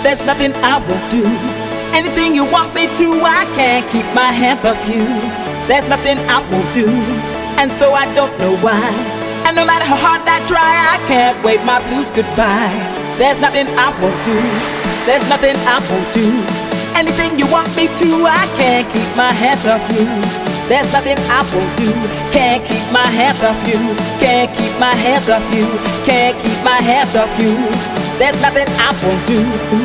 There's nothing I won't do. Anything you want me to, I can't keep my hands off you. There's nothing I won't do, and so I don't know why. And no matter how hard I try, I can't wave my blues goodbye. There's nothing I won't do. There's nothing I won't do. Anything you want me to, I can't keep my hands off you. There's nothing I won't do. Can't keep my hands off you. Can't keep my hands off you. Can't keep my hands off you. There's nothing I won't do.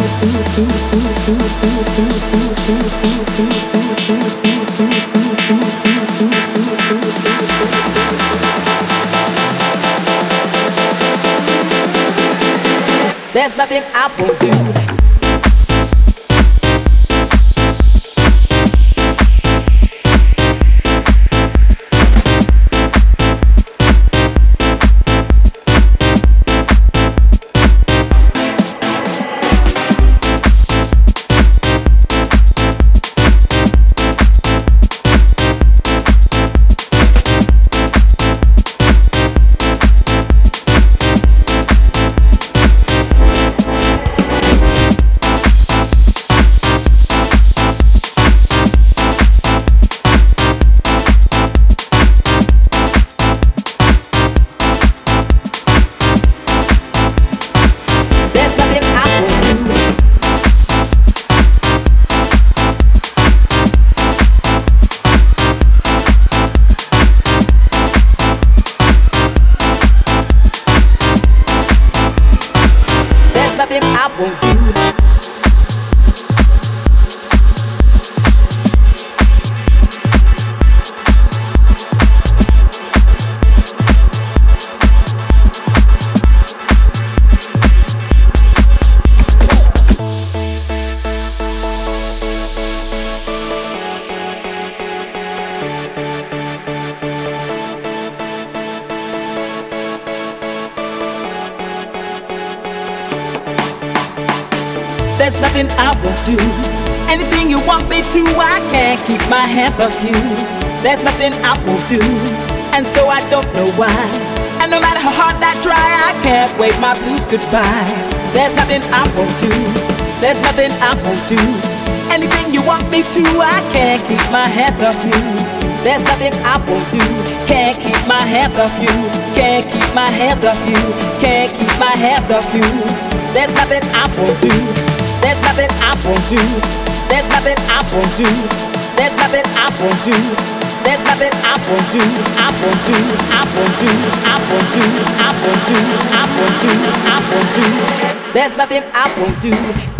There's nothing I won't do. Nothing I won't do. There's nothing I won't do. Anything you want me to, I can't keep my hands off you. There's nothing I won't do, and so I don't know why. And no matter how hard I try, I can't wave my blues goodbye. There's nothing I won't do. There's nothing I won't do. Anything you want me to, I can't keep my hands off you. There's nothing I won't do. Can't keep my hands off you. Can't keep my hands off you. Can't keep my hands off you. There's nothing I won't do. There's nothing I won't do. There's nothing I won't do. There's nothing I won't do. There's nothing I won't do. I won't do. I won't do. I won't do. I won't do. I won't do. I won't do. There's nothing I won't do.